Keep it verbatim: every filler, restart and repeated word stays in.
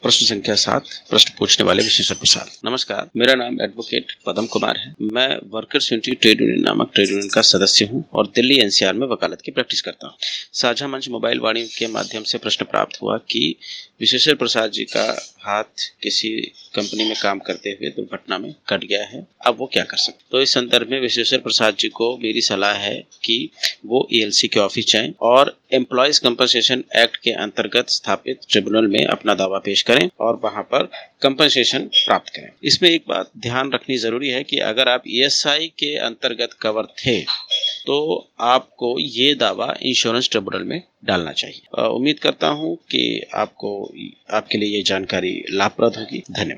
प्रश्न संख्या सात। प्रश्न पूछने वाले विशेषर प्रसाद। नमस्कार, मेरा नाम एडवोकेट पदम कुमार है। मैं वर्कर्स यूनिटी ट्रेड यूनियन नामक ट्रेड यूनियन का सदस्य हूं और दिल्ली एनसीआर में वकालत की प्रैक्टिस करता हूं। साझा मंच मोबाइल वाणी के माध्यम से प्रश्न प्राप्त हुआ कि विशेषर प्रसाद जी का हाथ किसी कंपनी में काम करते हुए दुर्घटना में कट गया है, अब वो क्या कर सकते। तो इस संदर्भ में विशेषर प्रसाद जी को मेरी सलाह है कि वो ईएलसी के ऑफिस जाएं और एम्प्लॉयज कंपनसेशन एक्ट के अंतर्गत स्थापित ट्रिब्यूनल में अपना दावा पेश करें और वहां पर कंपनसेशन प्राप्त करें। इसमें एक बात ध्यान रखनी जरूरी है कि अगर आप ईएसआई के अंतर्गत कवर थे तो आपको ये दावा इंश्योरेंस ट्रिब्यूनल में डालना चाहिए। उम्मीद करता हूं कि आपको आपके लिए ये जानकारी लाभप्रद होगी। धन्यवाद।